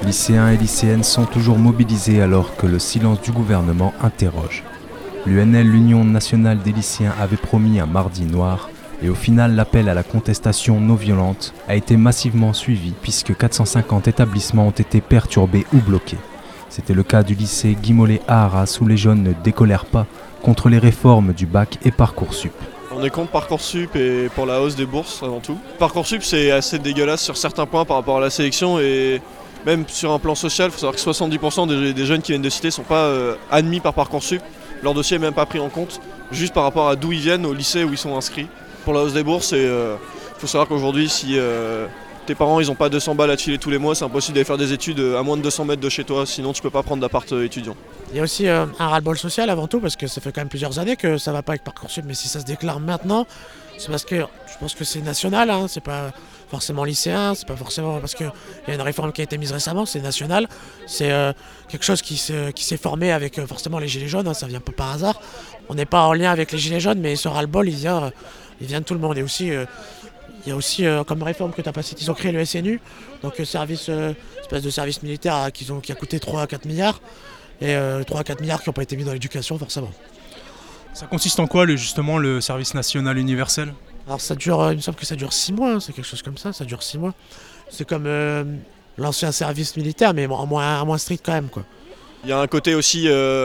Lycéens et lycéennes sont toujours mobilisés alors que le silence du gouvernement interroge. L'UNL, l'Union nationale des lycéens, avait promis un mardi noir et au final l'appel à la contestation non violente a été massivement suivi puisque 450 établissements ont été perturbés ou bloqués. C'était le cas du lycée Guy Mollet à Arras où les jeunes ne décolèrent pas contre les réformes du bac et Parcoursup. On est contre Parcoursup et pour la hausse des bourses avant tout. Parcoursup c'est assez dégueulasse sur certains points par rapport à la sélection et même sur un plan social, il faut savoir que 70% des jeunes qui viennent de cité ne sont pas admis par Parcoursup. Leur dossier n'est même pas pris en compte, juste par rapport à d'où ils viennent, au lycée où ils sont inscrits. Pour la hausse des bourses, il faut savoir qu'aujourd'hui si tes parents n'ont pas 200 balles à te filer tous les mois, c'est impossible d'aller faire des études à moins de 200 mètres de chez toi, sinon tu peux pas prendre d'appart étudiant. Il y a aussi un ras-le-bol social avant tout, parce que ça fait quand même plusieurs années que ça va pas avec Parcoursup, mais si ça se déclare maintenant, c'est parce que je pense que c'est national, hein, c'est pas forcément lycéen, c'est pas forcément parce qu'il y a une réforme qui a été mise récemment, c'est national, c'est quelque chose qui s'est formé avec forcément les gilets jaunes, hein, ça vient pas par hasard. On n'est pas en lien avec les gilets jaunes, mais ce ras-le-bol il vient de tout le monde. Et aussi, il y a aussi comme réforme que tu as passée, ils ont créé le SNU, donc espèce de service militaire qui a coûté 3 à 4 milliards, et 3 à 4 milliards qui n'ont pas été mis dans l'éducation forcément. Ça consiste en quoi justement le service national universel ? Alors ça dure, il me semble que ça dure 6 mois, hein, c'est quelque chose comme ça dure 6 mois. C'est comme l'ancien service militaire, mais en moins strict quand même, quoi. Il y a un côté aussi,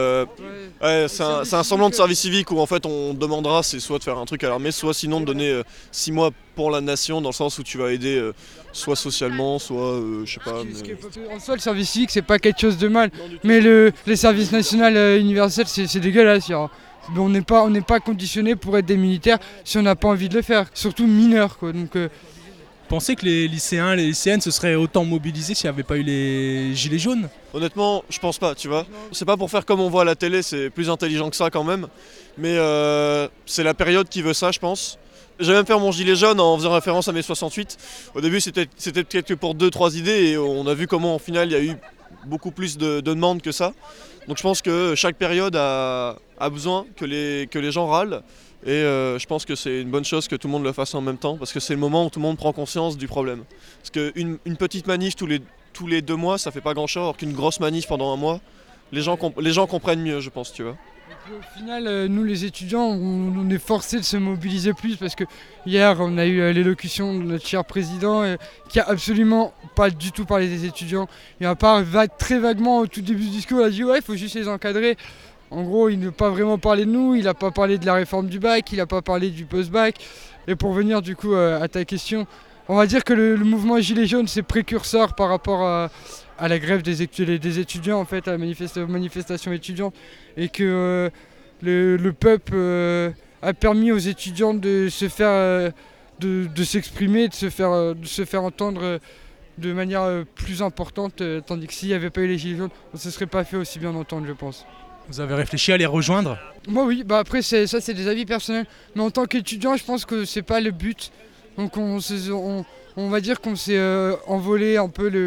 c'est un semblant de service civique où en fait on demandera c'est soit de faire un truc à l'armée, soit sinon de donner 6 mois pour la nation, dans le sens où tu vas aider soit socialement, soit je sais pas. En soi le service civique c'est pas quelque chose de mal, mais les services national universels c'est dégueulasse. On n'est pas conditionné pour être des militaires si on n'a pas envie de le faire, surtout mineurs quoi. Donc, Pensez que les lycéens et les lycéennes se seraient autant mobilisés s'il n'y avait pas eu les gilets jaunes ? Honnêtement, je pense pas, tu vois. C'est pas pour faire comme on voit à la télé, c'est plus intelligent que ça quand même. Mais c'est la période qui veut ça, je pense. J'ai même fait mon gilet jaune en faisant référence à mai 68. Au début, c'était peut-être que pour 2-3 idées et on a vu comment, au final, il y a eu beaucoup plus de demandes que ça. Donc je pense que chaque période a besoin que les gens râlent. Et je pense que c'est une bonne chose que tout le monde le fasse en même temps, parce que c'est le moment où tout le monde prend conscience du problème. Parce qu'une petite manif tous les 2 mois, ça fait pas grand chose, alors qu'une grosse manif pendant 1 mois, les gens comprennent mieux, je pense, tu vois. Au final, nous les étudiants, on est forcés de se mobiliser plus parce que hier on a eu l'élocution de notre cher président qui a absolument pas du tout parlé des étudiants. Et à part très vaguement au tout début du discours, il a dit ouais, il faut juste les encadrer. En gros, il n'a pas vraiment parlé de nous, il n'a pas parlé de la réforme du bac, il n'a pas parlé du post-bac. Et pour venir du coup à ta question, on va dire que le mouvement Gilets jaunes c'est précurseur par rapport à la grève des étudiants, en fait, à la manifestation étudiante. Et que le peuple a permis aux étudiants de se faire, de s'exprimer, de se faire entendre de manière plus importante, tandis que s'il n'y avait pas eu les Gilets jaunes, on ne se serait pas fait aussi bien entendre, je pense. Vous avez réfléchi à les rejoindre ? Moi oui, après ça c'est des avis personnels, mais en tant qu'étudiant je pense que c'est pas le but. Donc on va dire qu'on s'est envolé un peu,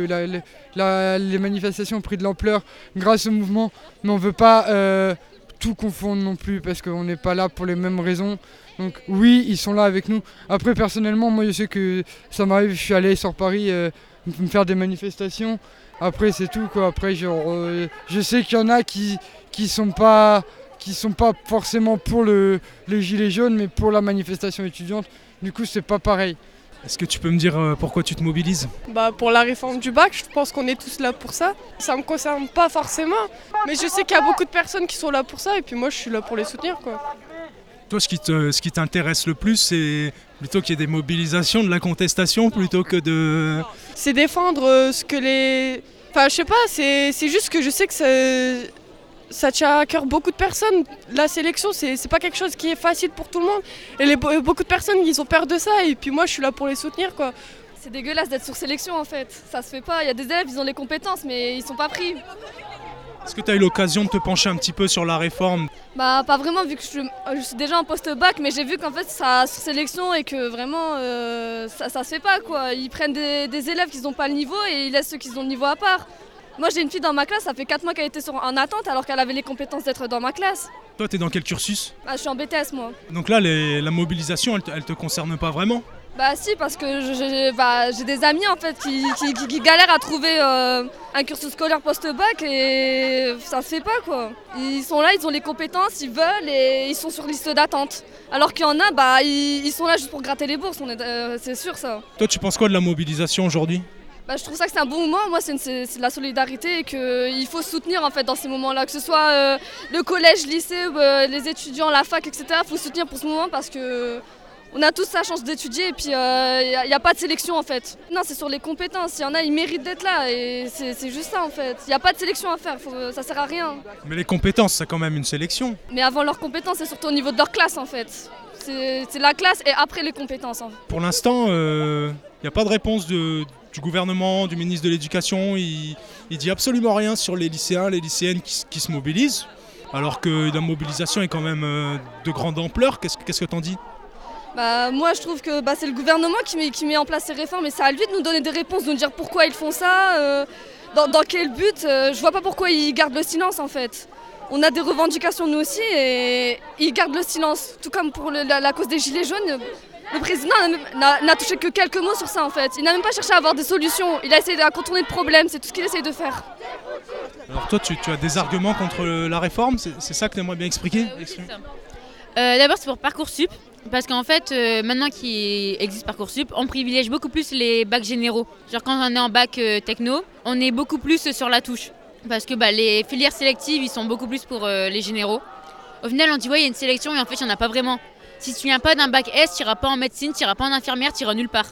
les manifestations ont pris de l'ampleur grâce au mouvement, mais on veut pas tout confondre non plus parce qu'on n'est pas là pour les mêmes raisons. Donc oui, ils sont là avec nous. Après personnellement, moi je sais que ça m'arrive, je suis allé sur Paris me faire des manifestations. Après c'est tout quoi. Après je sais qu'il y en a qui sont pas forcément pour les gilets jaunes, mais pour la manifestation étudiante. Du coup c'est pas pareil. Est-ce que tu peux me dire pourquoi tu te mobilises ? Pour la réforme du bac, je pense qu'on est tous là pour ça. Ça me concerne pas forcément, mais je sais qu'il y a beaucoup de personnes qui sont là pour ça et puis moi je suis là pour les soutenir quoi. Toi, ce qui t'intéresse le plus, c'est plutôt qu'il y ait des mobilisations, de la contestation, plutôt que de... C'est défendre ce que les... Enfin, je sais pas, c'est juste que je sais que ça tient à cœur beaucoup de personnes. La sélection, c'est pas quelque chose qui est facile pour tout le monde. Et beaucoup de personnes, ils ont peur de ça, et puis moi, je suis là pour les soutenir, quoi. C'est dégueulasse d'être sur sélection, en fait. Ça se fait pas. Il y a des élèves, ils ont les compétences, mais ils sont pas pris. Est-ce que tu as eu l'occasion de te pencher un petit peu sur la réforme ? Pas vraiment vu que je suis déjà en post-bac, mais j'ai vu qu'en fait ça sur sélection et que vraiment ça se fait pas quoi. Ils prennent des élèves qui n'ont pas le niveau et ils laissent ceux qui ont le niveau à part. Moi j'ai une fille dans ma classe, ça fait 4 mois qu'elle était en attente alors qu'elle avait les compétences d'être dans ma classe. Toi t'es dans quel cursus ? Je suis en BTS moi. Donc là la mobilisation elle te concerne pas vraiment ? Bah si, parce que j'ai des amis en fait qui galèrent à trouver un cursus scolaire post-bac et ça se fait pas quoi. Ils sont là, ils ont les compétences, ils veulent et ils sont sur liste d'attente. Alors qu'il y en a, ils sont là juste pour gratter les bourses, c'est sûr ça. Toi, tu penses quoi de la mobilisation aujourd'hui ? Je trouve ça que c'est un bon moment, moi c'est de la solidarité et qu'il faut soutenir en fait dans ces moments-là, que ce soit le collège, lycée, les étudiants, la fac, etc. Il faut soutenir pour ce moment parce que on a tous la chance d'étudier et puis il n'y a pas de sélection en fait. Non, c'est sur les compétences, il y en a, ils méritent d'être là et c'est juste ça en fait. Il n'y a pas de sélection à faire, ça sert à rien. Mais les compétences, c'est quand même une sélection. Mais avant leurs compétences, c'est surtout au niveau de leur classe en fait. C'est la classe et après les compétences. En fait. Pour l'instant, il n'y a pas de réponse du gouvernement, du ministre de l'Éducation. Il dit absolument rien sur les lycéens, les lycéennes qui se mobilisent. Alors que la mobilisation est quand même de grande ampleur. Qu'est-ce que t'en dis ? Moi je trouve que c'est le gouvernement qui met en place ces réformes et c'est à lui de nous donner des réponses, de nous dire pourquoi ils font ça, dans quel but. Je vois pas pourquoi ils gardent le silence en fait. On a des revendications nous aussi et ils gardent le silence. Tout comme pour la cause des gilets jaunes, le président n'a touché que quelques mots sur ça en fait. Il n'a même pas cherché à avoir des solutions, il a essayé de contourner le problème, c'est tout ce qu'il essaye de faire. Alors toi tu as des arguments contre la réforme, c'est ça que tu aimerais bien expliquer ? Oui, c'est ça. D'abord c'est pour Parcoursup. Parce qu'en fait, maintenant qu'il existe Parcoursup, on privilège beaucoup plus les bacs généraux. Genre quand on est en bac techno, on est beaucoup plus sur la touche. Parce que les filières sélectives, ils sont beaucoup plus pour les généraux. Au final, on dit ouais, il y a une sélection et en fait, il n'y en a pas vraiment. Si tu viens pas d'un bac S, tu n'iras pas en médecine, tu n'iras pas en infirmière, tu n'iras nulle part.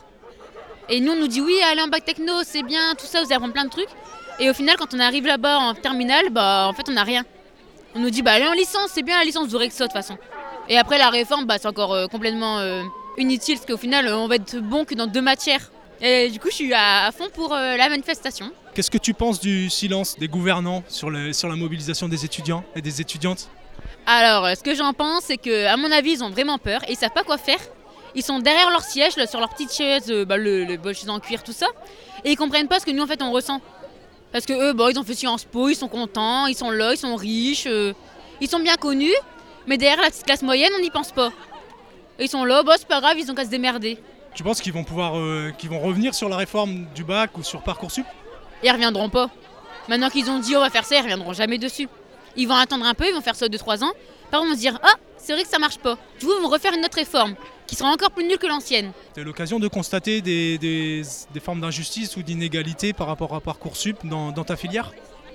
Et nous, on nous dit oui, allez en bac techno, c'est bien, tout ça, vous allez apprendre plein de trucs. Et au final, quand on arrive là-bas en terminale, en fait, on n'a rien. On nous dit allez en licence, c'est bien la licence, vous aurez que ça de toute façon. Et après la réforme, c'est encore complètement inutile parce qu'au final, on va être bon que dans 2 matières. Et du coup, je suis à fond pour la manifestation. Qu'est-ce que tu penses du silence des gouvernants sur la mobilisation des étudiants et des étudiantes ? Alors, ce que j'en pense, c'est qu'à mon avis, ils ont vraiment peur et ils savent pas quoi faire. Ils sont derrière leur siège, là, sur leur petite chaise, le chaise en cuir, tout ça. Et ils comprennent pas ce que nous, en fait, on ressent. Parce que eux, ils ont fait Sciences Po, ils sont contents, ils sont là, ils sont riches, ils sont bien connus. Mais derrière la petite classe moyenne, on n'y pense pas. Et ils sont là, c'est pas grave, ils ont qu'à se démerder. Tu penses qu'ils vont qu'ils vont revenir sur la réforme du bac ou sur Parcoursup ? Ils reviendront pas. Maintenant qu'ils ont dit on va faire ça, ils reviendront jamais dessus. Ils vont attendre un peu, ils vont faire ça 2-3 ans. Par contre, ils vont se dire c'est vrai que ça marche pas. Du coup, ils vont refaire une autre réforme qui sera encore plus nulle que l'ancienne. Tu as eu l'occasion de constater des formes d'injustice ou d'inégalité par rapport à Parcoursup dans ta filière ?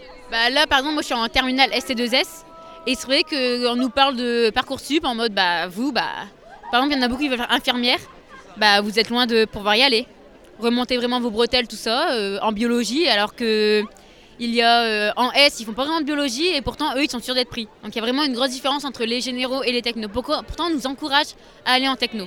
Là, par exemple, moi je suis en terminale ST2S. Et c'est vrai qu'on nous parle de Parcoursup en mode vous, par exemple, il y en a beaucoup qui veulent faire infirmière. Vous êtes loin de pouvoir y aller. Remontez vraiment vos bretelles, tout ça, en biologie, alors que il y a en S, ils font pas vraiment de biologie et pourtant eux, ils sont sûrs d'être pris. Donc il y a vraiment une grosse différence entre les généraux et les technos. Pourtant, on nous encourage à aller en techno.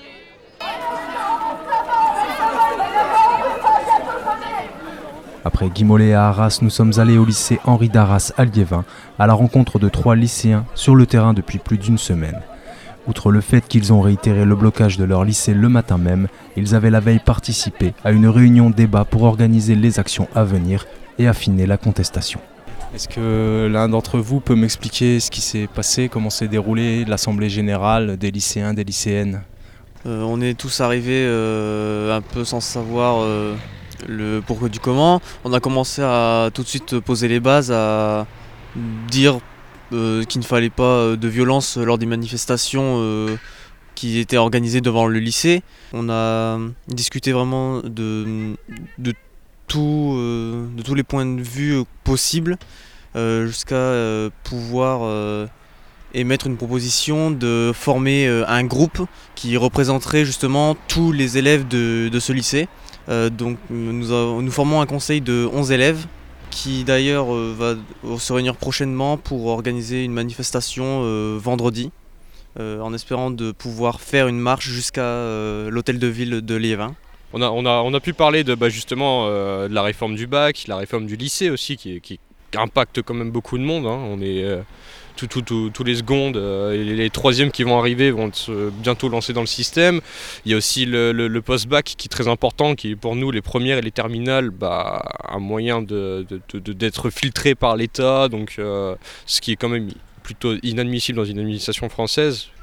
Après Guy Mollet et Arras, nous sommes allés au lycée Henri d'Arras à Liévin, à la rencontre de 3 lycéens sur le terrain depuis plus d'1 semaine. Outre le fait qu'ils ont réitéré le blocage de leur lycée le matin même, ils avaient la veille participé à une réunion débat pour organiser les actions à venir et affiner la contestation. Est-ce que l'un d'entre vous peut m'expliquer ce qui s'est passé, comment s'est déroulée l'assemblée générale des lycéens, des lycéennes ? On est tous arrivés un peu sans savoir le pourquoi du comment. On a commencé à tout de suite poser les bases, à dire qu'il ne fallait pas de violence lors des manifestations qui étaient organisées devant le lycée. On a discuté vraiment de tous les points de vue possibles jusqu'à pouvoir émettre une proposition de former un groupe qui représenterait justement tous les élèves de ce lycée. Donc nous formons un conseil de 11 élèves qui d'ailleurs va se réunir prochainement pour organiser une manifestation vendredi en espérant de pouvoir faire une marche jusqu'à l'hôtel de ville de Liévin. On a pu parler justement de la réforme du bac, la réforme du lycée aussi qui impacte quand même beaucoup de monde. On est tous les secondes, les troisièmes qui vont arriver vont bientôt lancer dans le système. Il y a aussi le post-bac qui est très important, qui est pour nous les premières et les terminales un moyen d'être filtré par l'État, donc ce qui est quand même plutôt inadmissible dans une administration française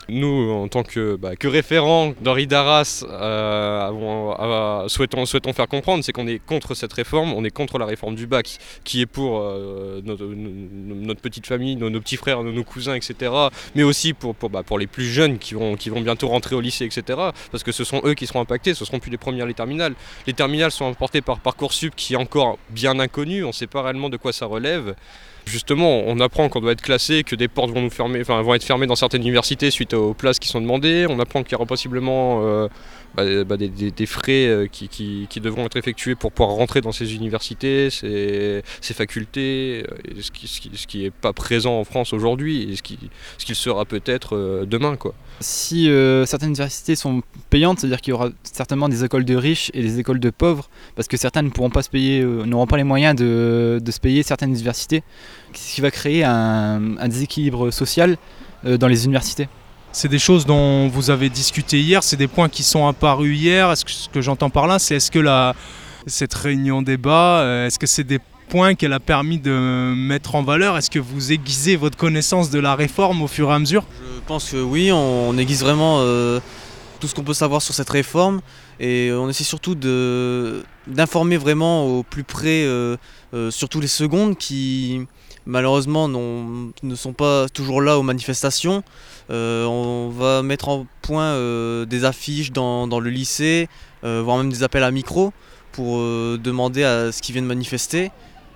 Nous, en tant que référents d'Henri Darras, souhaitons faire comprendre, c'est qu'on est contre cette réforme, on est contre la réforme du bac, qui est pour notre petite famille, nos petits frères, nos cousins, etc. Mais aussi pour les plus jeunes qui vont bientôt rentrer au lycée, etc. Parce que ce sont eux qui seront impactés, ce seront plus les premières les terminales. Les terminales sont apportées par Parcoursup, qui est encore bien inconnu, on ne sait pas réellement de quoi ça relève. Justement, on apprend qu'on doit être classé, que des portes vont être fermées dans certaines universités suite aux places qui sont demandées. On apprend qu'il y aura possiblement des frais qui devront être effectués pour pouvoir rentrer dans ces universités, ces facultés, ce qui n'est pas présent en France aujourd'hui et ce qu'il sera peut-être demain, quoi. Si certaines universités sont payantes, c'est-à-dire qu'il y aura certainement des écoles de riches et des écoles de pauvres, parce que certaines ne pourront pas se payer, n'auront pas les moyens de se payer certaines universités, ce qui va créer un déséquilibre social dans les universités. C'est des choses dont vous avez discuté hier, c'est des points qui sont apparus hier. Ce que j'entends par là, c'est est-ce que cette réunion débat, est-ce que c'est des points qu'elle a permis de mettre en valeur? Est-ce que vous aiguisez votre connaissance de la réforme au fur et à mesure? Je pense que oui, on aiguise vraiment tout ce qu'on peut savoir sur cette réforme et on essaie surtout d'informer vraiment au plus près, surtout les secondes qui malheureusement ne sont pas toujours là aux manifestations. On va mettre en point des affiches dans le lycée, voire même des appels à micro pour demander à ce qu'ils viennent manifester.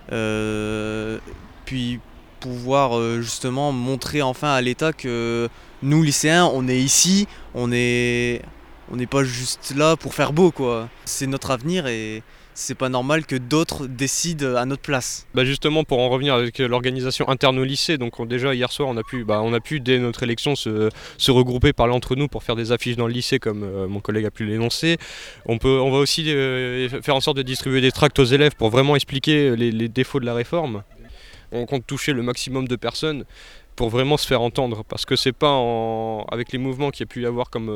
Puis pouvoir justement montrer enfin à l'État que nous lycéens on est ici, on n'est pas juste là pour faire beau, quoi. C'est notre avenir et c'est pas normal que d'autres décident à notre place. Justement, pour en revenir avec l'organisation interne au lycée, donc déjà hier soir on a pu dès notre élection se regrouper, parler entre nous pour faire des affiches dans le lycée comme mon collègue a pu l'énoncer. On va aussi faire en sorte de distribuer des tracts aux élèves pour vraiment expliquer les défauts de la réforme. On compte toucher le maximum de personnes pour vraiment se faire entendre, parce que c'est pas avec les mouvements qu'il y a pu y avoir comme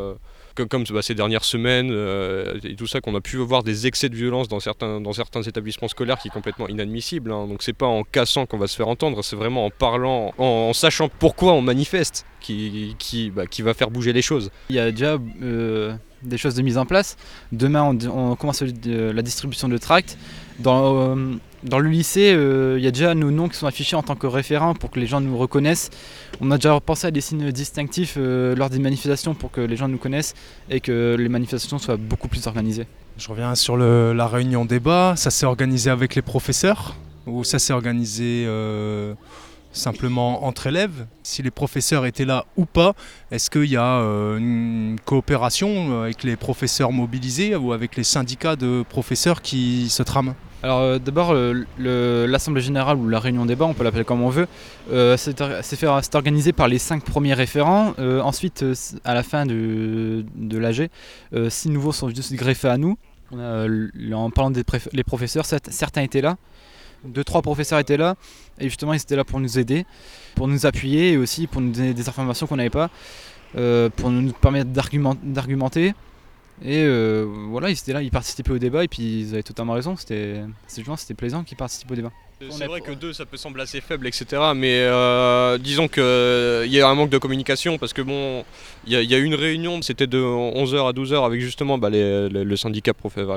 ces dernières semaines et tout ça, qu'on a pu voir des excès de violence dans certains établissements scolaires qui est complètement inadmissible, hein. Donc c'est pas en cassant qu'on va se faire entendre, c'est vraiment en parlant, en sachant pourquoi on manifeste qui va faire bouger les choses. Il y a déjà des choses de mise en place. Demain on commence la distribution de tracts. Dans le lycée, il y a déjà nos noms qui sont affichés en tant que référents pour que les gens nous reconnaissent. On a déjà pensé à des signes distinctifs lors des manifestations pour que les gens nous connaissent et que les manifestations soient beaucoup plus organisées. Je reviens sur la réunion débat. Ça s'est organisé avec les professeurs ou ça s'est organisé simplement entre élèves? Si les professeurs étaient là ou pas, est-ce qu'il y a une coopération avec les professeurs mobilisés ou avec les syndicats de professeurs qui se trament? Alors d'abord, l'Assemblée Générale ou la réunion débat, on peut l'appeler comme on veut, c'est organisé par les 5 premiers référents. Ensuite, à la fin de l'AG, 6 nouveaux sont juste greffés à nous. En parlant des professeurs, certains étaient là. 2-3 professeurs étaient là et justement ils étaient là pour nous aider, pour nous appuyer et aussi pour nous donner des informations qu'on n'avait pas, pour nous permettre d'argumenter. Et voilà, ils étaient là, ils participaient au débat et puis ils avaient totalement raison, c'était plaisant qu'ils participent au débat. C'est vrai que 2 ça peut sembler assez faible, etc. Mais disons qu'il y a un manque de communication parce que bon, il y a une réunion, c'était de 11h à 12h avec justement le syndicat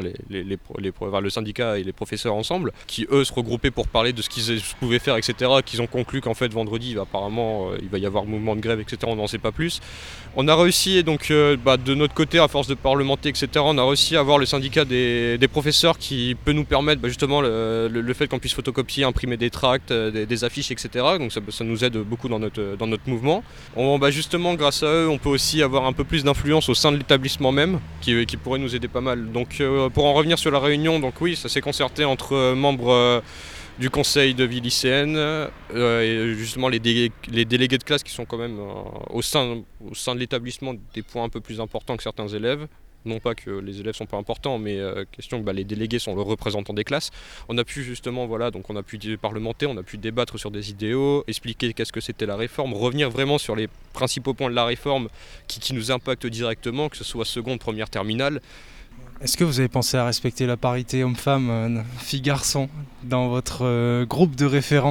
le syndicat et les professeurs ensemble, qui eux se regroupaient pour parler de ce qu'ils pouvaient faire, etc. Qu'ils ont conclu qu'en fait vendredi apparemment il va y avoir mouvement de grève, etc. On n'en sait pas plus. On a réussi donc de notre côté, à force de parlementer, etc. On a réussi à avoir le syndicat des professeurs qui peut nous permettre justement le fait qu'on puisse photocopier, imprimer des tracts, des affiches, etc. Donc ça nous aide beaucoup dans notre mouvement. Justement, grâce à eux, on peut aussi avoir un peu plus d'influence au sein de l'établissement même, qui pourrait nous aider pas mal. Donc pour en revenir sur la réunion, donc oui, ça s'est concerté entre membres du conseil de vie lycéenne et justement les délégués de classe qui sont quand même au sein de l'établissement des points un peu plus importants que certains élèves. Non pas que les élèves sont pas importants, mais question que les délégués sont le représentant des classes. On a pu justement, donc on a pu parlementer, on a pu débattre sur des idéaux, expliquer qu'est-ce que c'était la réforme, revenir vraiment sur les principaux points de la réforme qui nous impactent directement, que ce soit seconde, première, terminale. Est-ce que vous avez pensé à respecter la parité homme-femme, filles-garçons, dans votre groupe de référents?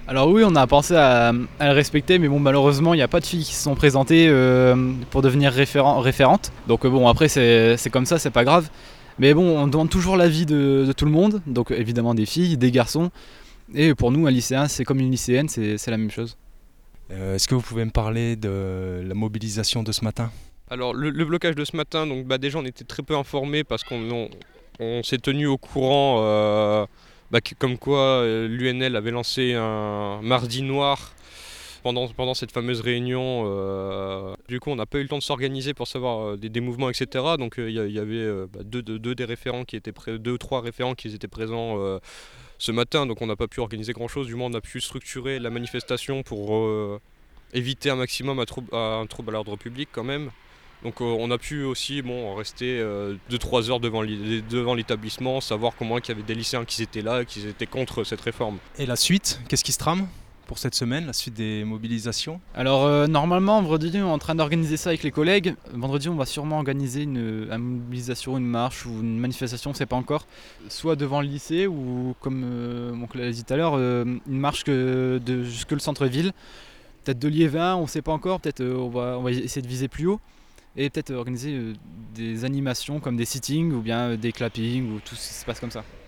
Alors oui, on a pensé à le respecter, mais bon, malheureusement, il n'y a pas de filles qui se sont présentées pour devenir référentes. Donc bon, après, c'est comme ça, c'est pas grave. Mais bon, on demande toujours l'avis de tout le monde, donc évidemment des filles, des garçons. Et pour nous, un lycéen, c'est comme une lycéenne, c'est la même chose. Est-ce que vous pouvez me parler de la mobilisation de ce matin ? Alors le blocage de ce matin, donc déjà on était très peu informés parce qu'on s'est tenu au courant comme quoi l'UNL avait lancé un mardi noir pendant cette fameuse réunion. Du coup on n'a pas eu le temps de s'organiser pour savoir des mouvements, etc. Donc il y avait deux référents qui étaient deux ou trois référents qui étaient présents ce matin, donc on n'a pas pu organiser grand chose. Du moins on a pu structurer la manifestation pour éviter un maximum un trouble à l'ordre public quand même. Donc on a pu aussi rester 2-3 heures devant l'établissement, savoir comment il y avait des lycéens qui étaient là et qui étaient contre cette réforme. Et la suite, qu'est-ce qui se trame pour cette semaine, la suite des mobilisations ? Alors normalement, vendredi, on est en train d'organiser ça avec les collègues. Vendredi, on va sûrement organiser une mobilisation, une marche ou une manifestation, on ne sait pas encore. Soit devant le lycée ou, comme mon collègue l'a dit tout à l'heure, une marche jusque le centre-ville. Peut-être de Liévin, on ne sait pas encore, peut-être on va essayer de viser plus haut. Et peut-être organiser des animations comme des sittings ou bien des clappings ou tout ce qui se passe comme ça.